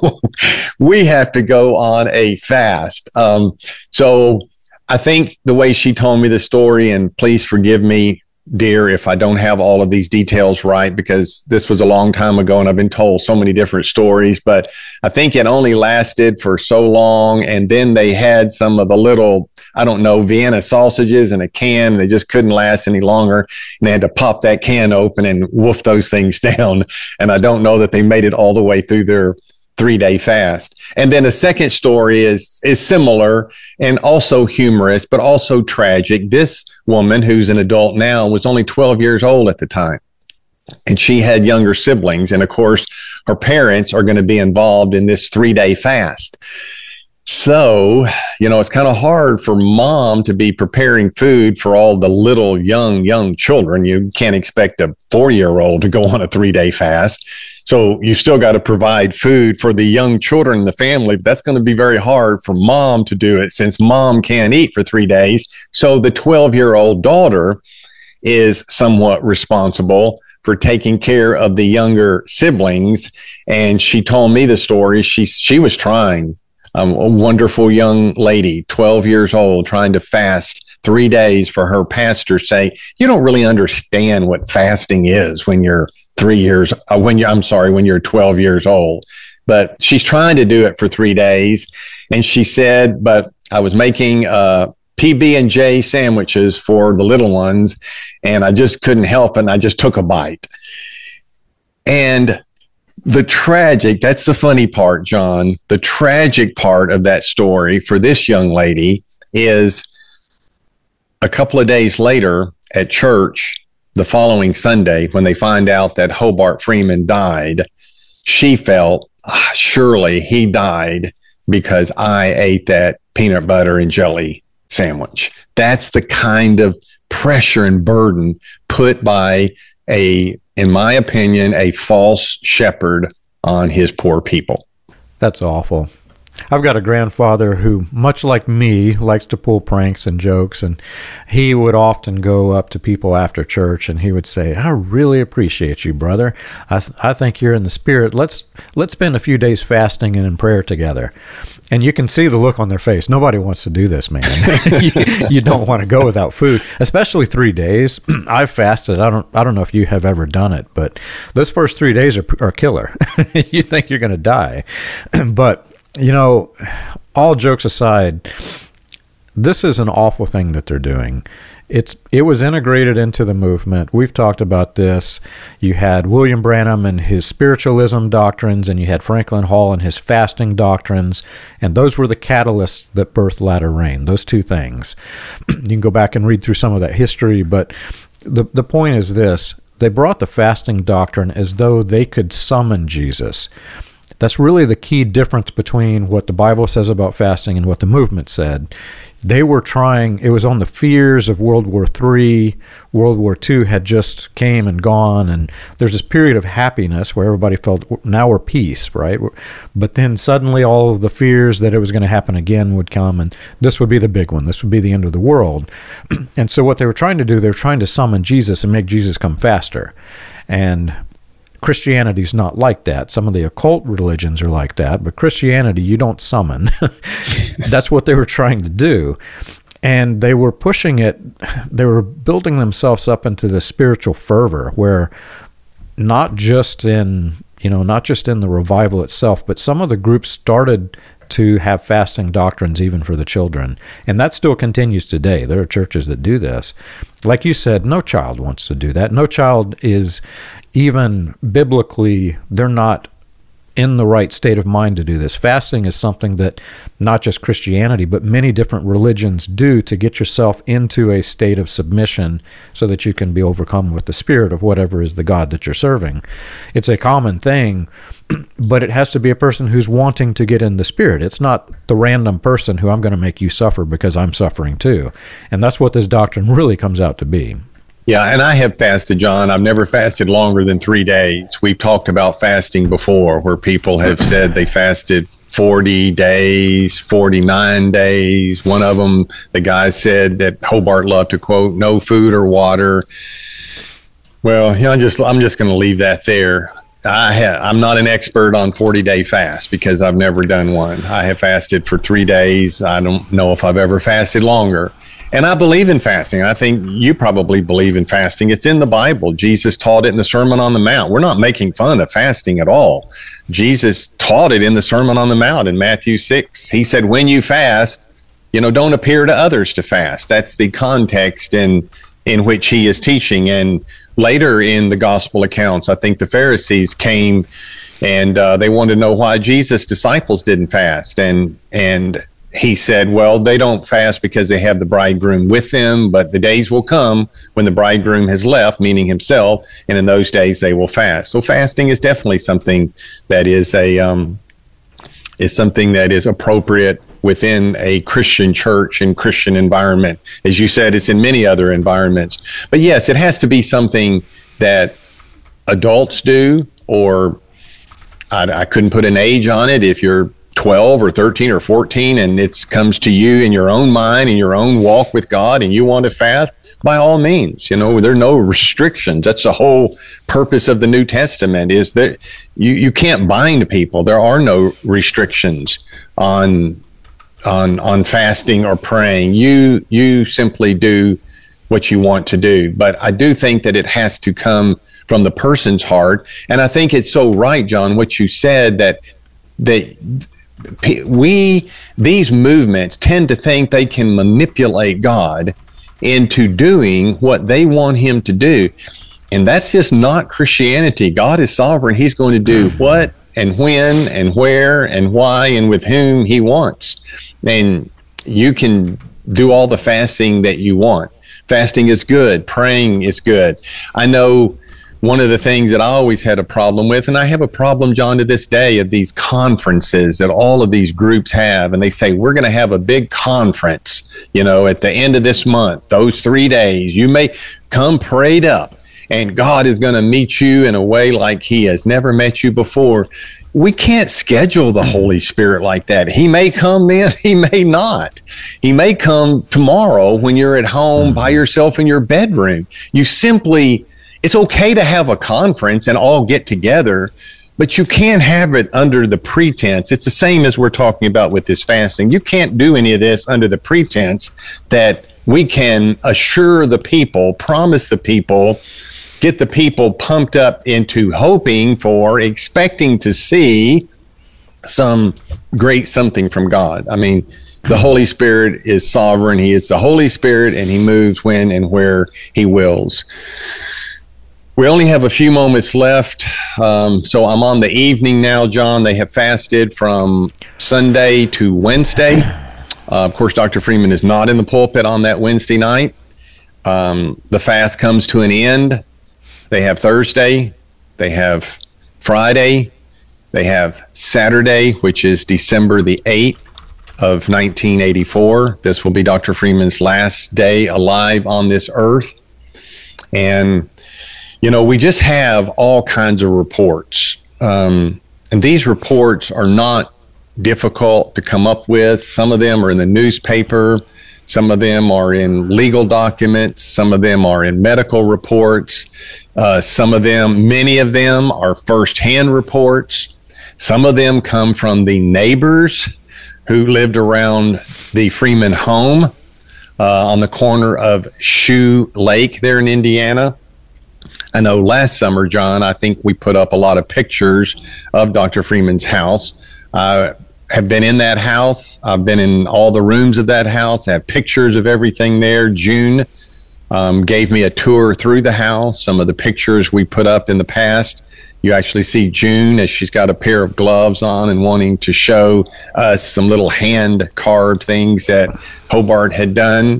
we have to go on a fast. So I think the way she told me the story, and please forgive me dear if I don't have all of these details right, because this was a long time ago and I've been told so many different stories, but I think it only lasted for so long. And then they had some of the little, I don't know, Vienna sausages in a can. They just couldn't last any longer. And they had to pop that can open and wolf those things down. And I don't know that they made it all the way through their 3-day fast. And then a second story is similar and also humorous, but also tragic. This woman, who's an adult now, was only 12 years old at the time. And she had younger siblings. And of course, her parents are going to be involved in this 3-day fast. So, it's kind of hard for mom to be preparing food for all the little young children. You can't expect a 4-year-old to go on a 3-day fast. So you still got to provide food for the young children in the family. But that's going to be very hard for mom to do it since mom can't eat for 3 days. So the 12-year-old daughter is somewhat responsible for taking care of the younger siblings. And she told me the story. She was trying. A wonderful young lady, 12 years old, trying to fast 3 days for her pastor, say, you don't really understand what fasting is when you're 12 years old. But she's trying to do it for 3 days. And she said, but I was making PB&J sandwiches for the little ones, and I just couldn't help it. And I just took a bite. And that's the funny part, John. The tragic part of that story for this young lady is a couple of days later at church, the following Sunday, when they find out that Hobart Freeman died, she felt, surely he died because I ate that peanut butter and jelly sandwich. That's the kind of pressure and burden put by in my opinion, a false shepherd on his poor people. That's awful. I've got a grandfather who, much like me, likes to pull pranks and jokes, and he would often go up to people after church and he would say, I really appreciate you, brother. I think you're in the spirit. Let's spend a few days fasting and in prayer together. And you can see the look on their face. Nobody wants to do this, man. You don't want to go without food, especially 3 days. I've fasted. I don't know if you have ever done it, but those first 3 days are killer. You think you're going to die. But all jokes aside, this is an awful thing that they're doing. It was integrated into the movement. We've talked about this. You had William Branham and his spiritualism doctrines, and you had Franklin Hall and his fasting doctrines, and those were the catalysts that birthed latter rain, those two things. You can go back and read through some of that history, but the point is this. They brought the fasting doctrine as though they could summon Jesus. That's really the key difference between what the Bible says about fasting and what the movement said. They were trying, it was on the fears of World War III. World War II had just came and gone, and there's this period of happiness where everybody felt, now we're peace, right? But then suddenly all of the fears that it was going to happen again would come, and this would be the big one. This would be the end of the world. And so what they were trying to do, they were trying to summon Jesus and make Jesus come faster. And Christianity's not like that. Some of the occult religions are like that, but Christianity, you don't summon. That's what they were trying to do. And they were pushing it, they were building themselves up into this spiritual fervor where not just in the revival itself, but some of the groups started to have fasting doctrines even for the children. And that still continues today. There are churches that do this. Like you said, no child wants to do that. No child is even biblically, they're not in the right state of mind to do this. Fasting is something that not just Christianity, but many different religions do to get yourself into a state of submission so that you can be overcome with the spirit of whatever is the God that you're serving. It's a common thing, but it has to be a person who's wanting to get in the spirit. It's not the random person who I'm going to make you suffer because I'm suffering too. And that's what this doctrine really comes out to be. Yeah, and I have fasted, John. I've never fasted longer than 3 days. We've talked about fasting before, where people have said they fasted 40 days, 49 days. One of them, the guy said that Hobart loved to quote, no food or water. Well, I'm just going to leave that there. I'm not an expert on 40-day fast because I've never done one. I have fasted for 3 days. I don't know if I've ever fasted longer. And I believe in fasting. I think you probably believe in fasting. It's in the Bible. Jesus taught it in the Sermon on the Mount. We're not making fun of fasting at all. Jesus taught it in the Sermon on the Mount in Matthew 6. He said, when you fast, don't appear to others to fast. That's the context in which he is teaching. And later in the gospel accounts, I think the Pharisees came and they wanted to know why Jesus' disciples didn't fast. And he said, well, they don't fast because they have the bridegroom with them, but the days will come when the bridegroom has left, meaning himself, and in those days they will fast. So fasting is definitely something that is something that is appropriate within a Christian church and Christian environment. As you said, it's in many other environments. But yes, it has to be something that adults do, or I couldn't put an age on it. If you're 12 or 13 or 14 and it comes to you in your own mind, in your own walk with God, and you want to fast, by all means. There are no restrictions. That's the whole purpose of the New Testament, is that you can't bind people. There are no restrictions on fasting or praying. You simply do what you want to do. But I do think that it has to come from the person's heart. And I think it's so right, John, what you said, that these movements tend to think they can manipulate God into doing what they want him to do. And that's just not Christianity. God is sovereign. He's going to do what and when and where and why and with whom he wants. And you can do all the fasting that you want. Fasting is good. Praying is good. I know one of the things that I always had a problem with, and I have a problem, John, to this day, of these conferences that all of these groups have, and they say, we're going to have a big conference, at the end of this month, those 3 days. You may come prayed up, and God is going to meet you in a way like he has never met you before. We can't schedule the Holy Spirit like that. He may come then, he may not. He may come tomorrow when you're at home by yourself in your bedroom. It's okay to have a conference and all get together, but you can't have it under the pretense. It's the same as we're talking about with this fasting. You can't do any of this under the pretense that we can assure the people, promise the people, get the people pumped up into hoping for, expecting to see some great something from God. I mean, the Holy Spirit is sovereign. He is the Holy Spirit, and he moves when and where he wills. We only have a few moments left, so I'm on the evening now, John. They have fasted from Sunday to Wednesday. Of course, Dr. Freeman is not in the pulpit on that Wednesday night. The fast comes to an end. They have Thursday, they have Friday, they have Saturday, which is December the 8th of 1984. This will be Dr. Freeman's last day alive on this earth. And we just have all kinds of reports. And these reports are not difficult to come up with. Some of them are in the newspaper. Some of them are in legal documents. Some of them are in medical reports. Many of them are firsthand reports. Some of them come from the neighbors who lived around the Freeman home on the corner of Shoe Lake there in Indiana. I know last summer, John, I think we put up a lot of pictures of Dr. Freeman's house. I have been in that house. I've been in all the rooms of that house. I have pictures of everything there. June gave me a tour through the house. Some of the pictures we put up in the past, you actually see June as she's got a pair of gloves on and wanting to show us some little hand carved things that Hobart had done.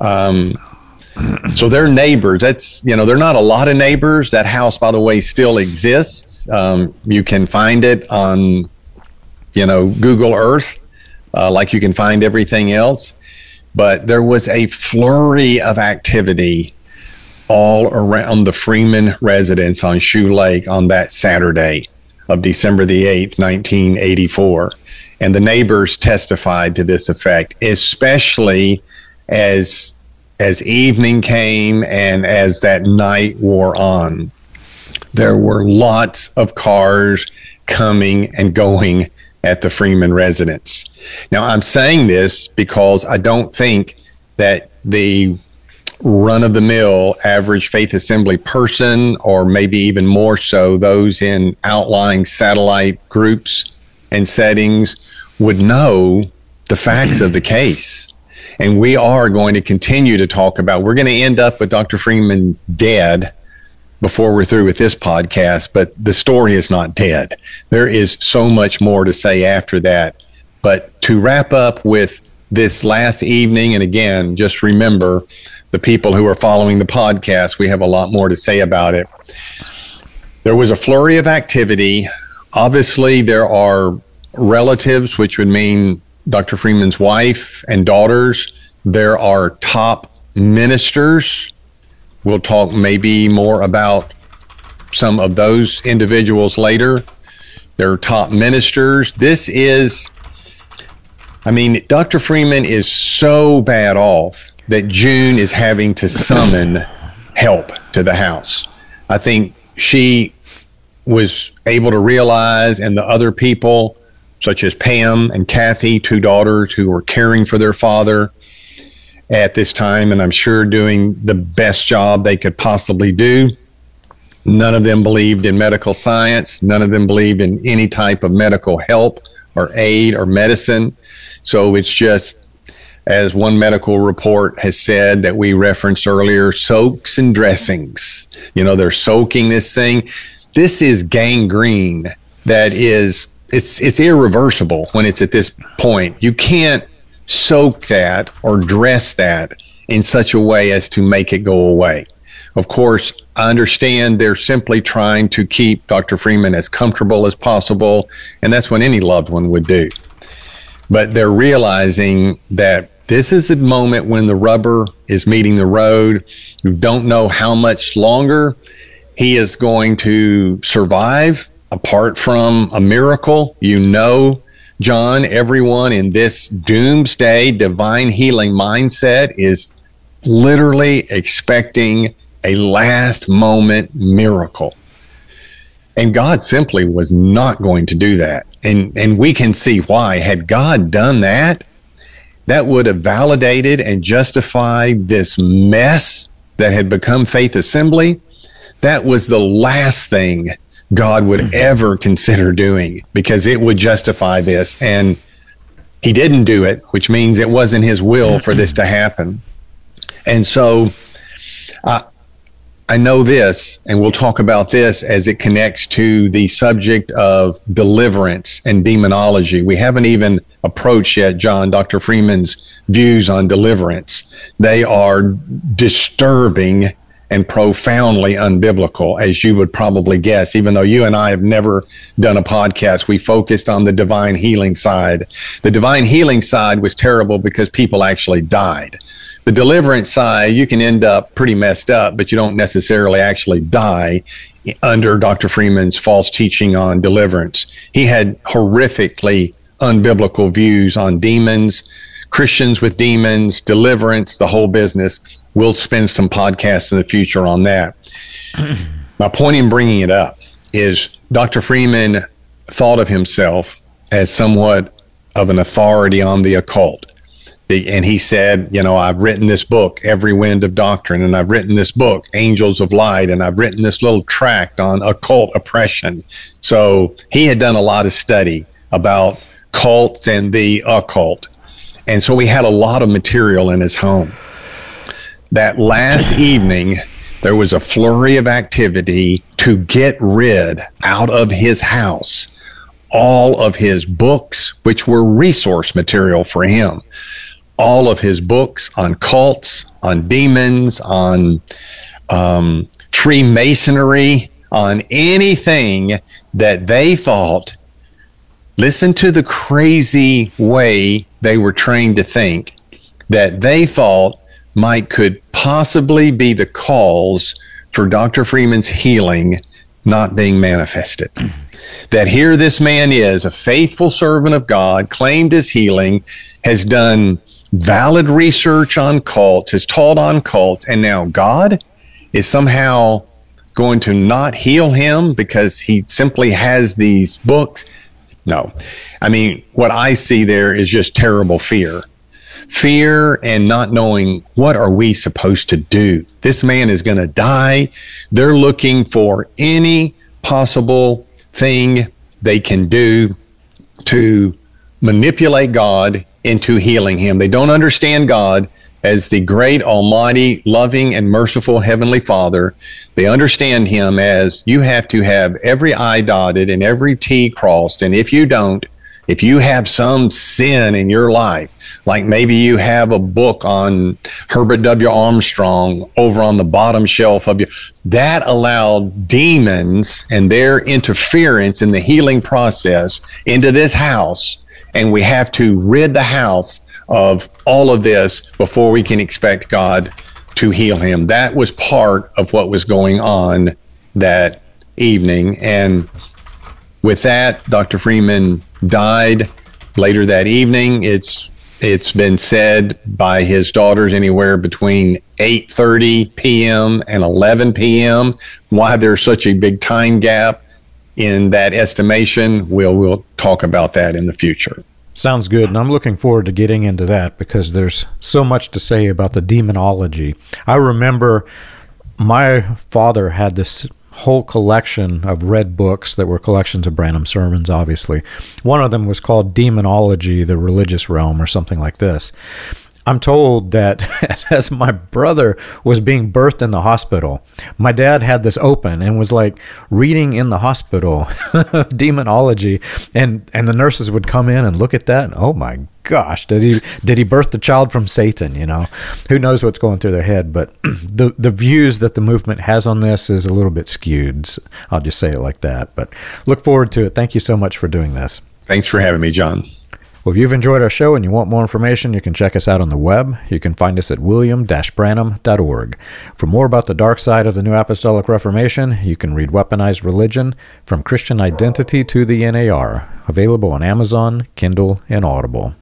So they're neighbors. They're not a lot of neighbors. That house, by the way, still exists. You can find it on, Google Earth, like you can find everything else. But there was a flurry of activity all around the Freeman residence on Shoe Lake on that Saturday of December the 8th, 1984. And the neighbors testified to this effect, especially as evening came and as that night wore on. There were lots of cars coming and going at the Freeman residence. Now, I'm saying this because I don't think that the run-of-the-mill average Faith Assembly person, or maybe even more so those in outlying satellite groups and settings, would know the facts of the case. And we are going to continue to talk about, we're going to end up with Dr. Freeman dead before we're through with this podcast, but the story is not dead. There is so much more to say after that. But to wrap up with this last evening, and again, just remember, the people who are following the podcast, we have a lot more to say about it. There was a flurry of activity. Obviously, there are relatives, which would mean Dr. Freeman's wife and daughters. There are top ministers. We'll talk maybe more about some of those individuals later. There are top ministers. Dr. Freeman is so bad off that June is having to summon help to the house. I think she was able to realize, and the other people, such as Pam and Kathy, two daughters who were caring for their father at this time, and I'm sure doing the best job they could possibly do. None of them believed in medical science. None of them believed in any type of medical help or aid or medicine. So it's just, as one medical report has said that we referenced earlier, soaks and dressings. They're soaking this thing. This is gangrene that is, it's irreversible when it's at this point. You can't soak that or dress that in such a way as to make it go away. Of course, I understand they're simply trying to keep Dr. Freeman as comfortable as possible, and that's what any loved one would do. But they're realizing that this is a moment when the rubber is meeting the road. You don't know how much longer he is going to survive apart from a miracle. John, everyone in this doomsday divine healing mindset is literally expecting a last moment miracle. And God simply was not going to do that. And we can see why. Had God done that, that would have validated and justified this mess that had become Faith Assembly. That was the last thing God would ever consider doing, because it would justify this. And he didn't do it, which means it wasn't his will for this to happen. And so I know this, and we'll talk about this as it connects to the subject of deliverance and demonology. We haven't even approached yet, John, Dr. Freeman's views on deliverance. They are disturbing and profoundly unbiblical, as you would probably guess. Even though you and I have never done a podcast, we focused on the divine healing side. The divine healing side was terrible because people actually died. The deliverance side, you can end up pretty messed up, but you don't necessarily actually die under Dr. Freeman's false teaching on deliverance. He had horrifically unbiblical views on demons, Christians with demons, deliverance, the whole business. We'll spend some podcasts in the future on that. My point in bringing it up is Dr. Freeman thought of himself as somewhat of an authority on the occult. And he said, I've written this book, Every Wind of Doctrine, and I've written this book, Angels of Light, and I've written this little tract on occult oppression. So he had done a lot of study about cults and the occult. And so we had a lot of material in his home. That last evening, there was a flurry of activity to get rid out of his house all of his books, which were resource material for him. All of his books on cults, on demons, on Freemasonry, on anything that they thought, listen to the crazy way they were trained to think, that they thought could possibly be the cause for Dr. Freeman's healing not being manifested. That here this man is, a faithful servant of God, claimed his healing, has done valid research on cults, has taught on cults, and now God is somehow going to not heal him because he simply has these books. No. What I see there is just terrible fear. fear and not knowing what are we supposed to do. This man is going to die. They're looking for any possible thing they can do to manipulate God into healing him. They don't understand God as the great, almighty, loving, and merciful Heavenly Father. They understand him as you have to have every I dotted and every T crossed. And if you don't, if you have some sin in your life, like maybe you have a book on Herbert W. Armstrong over on the bottom shelf of you, that allowed demons and their interference in the healing process into this house. And we have to rid the house of all of this before we can expect God to heal him. That was part of what was going on that evening. And with that, Dr. Freeman died later that evening. It's been said by his daughters anywhere between 8:30 p.m. and 11 p.m. Why there's such a big time gap in that estimation, we'll talk about that in the future. Sounds good, and I'm looking forward to getting into that because there's so much to say about the demonology. I remember my father had this whole collection of red books that were collections of Branham sermons, obviously. One of them was called Demonology, the Religious Realm, or something like this. I'm told that as my brother was being birthed in the hospital, my dad had this open and was like reading in the hospital demonology, and the nurses would come in and look at that. And, oh my gosh, did he birth the child from Satan? You know, who knows what's going through their head? But the views that the movement has on this is a little bit skewed. I'll just say it like that. But look forward to it. Thank you so much for doing this. Thanks for having me, John. Well, if you've enjoyed our show and you want more information, you can check us out on the web. You can find us at william-branham.org. For more about the dark side of the New Apostolic Reformation, you can read Weaponized Religion, From Christian Identity to the NAR, available on Amazon, Kindle, and Audible.